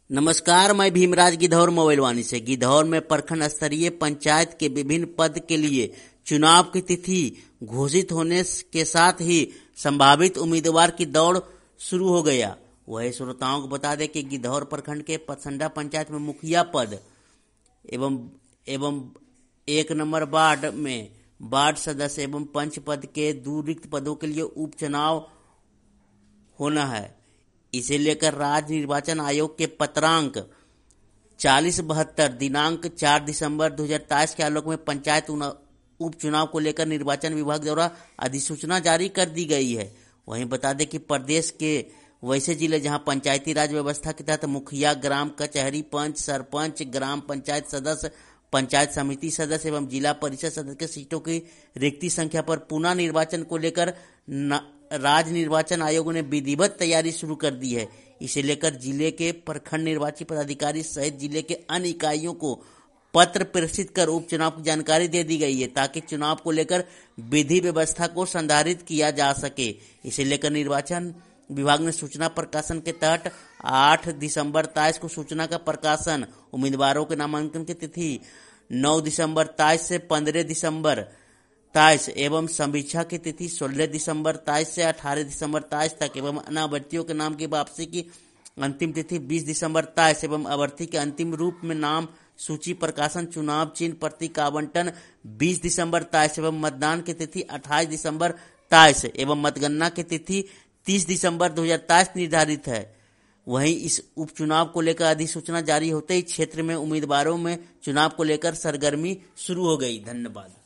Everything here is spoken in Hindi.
नमस्कार, मैं भीमराज गिद्धौर मोबाइलवानी से। गिद्धौर में प्रखंड स्तरीय पंचायत के विभिन्न पद के लिए चुनाव की तिथि घोषित होने के साथ ही संभावित उम्मीदवार की दौड़ शुरू हो गया। वही श्रोताओं को बता दें कि गिद्धौर प्रखंड के पथसंडा पंचायत में मुखिया पद एवं 1 नंबर वार्ड में वार्ड सदस्य एवं पंच पद के 2 रिक्त पदों के लिए उपचुनाव होना है। इसे लेकर राज्य निर्वाचन आयोग के पत्रांक 4072 दिनांक 4 दिसंबर 2023 के आलोक में पंचायत उपचुनाव को लेकर निर्वाचन विभाग द्वारा अधिसूचना जारी कर दी गई है। वहीं बता दें कि प्रदेश के वैसे जिले जहां पंचायती राज व्यवस्था के तहत मुखिया, ग्राम कचहरी, पंच, सरपंच, ग्राम पंचायत सदस्य, पंचायत समिति सदस्य एवं जिला परिषद सदस्य के सीटों की रिक्ति संख्या पर पुनः निर्वाचन को लेकर राज्य निर्वाचन आयोग ने विधिवत तैयारी शुरू कर दी है। इसे लेकर जिले के प्रखंड निर्वाची पदाधिकारी सहित जिले के अन्य इकाइयों को पत्र प्रेषित कर उपचुनाव की जानकारी दे दी गई है, ताकि चुनाव को लेकर विधि व्यवस्था को संधारित किया जा सके। इसे लेकर निर्वाचन विभाग ने सूचना प्रकाशन के तहत 8 दिसंबर 23 को सूचना का प्रकाशन, उम्मीदवारों के नामांकन की तिथि 9 दिसंबर 23 से 15 दिसंबर 23 एवं समीक्षा की तिथि 16 दिसंबर 23 से 18 दिसंबर 23 तक एवं अनावर्तियों के नाम की वापसी की अंतिम तिथि 20 दिसंबर 23 एवं अभ्यर्थी के अंतिम रूप में नाम सूची प्रकाशन, चुनाव चिन्ह प्रतीक आवंटन 20 दिसंबर 23 एवं मतदान की तिथि 28 दिसंबर 23 एवं मतगणना की तिथि 30 दिसंबर 2023 निर्धारित है। वहीं इस उपचुनाव को लेकर अधिसूचना जारी होते ही क्षेत्र में उम्मीदवारों में चुनाव को लेकर सरगर्मी शुरू हो गई। धन्यवाद।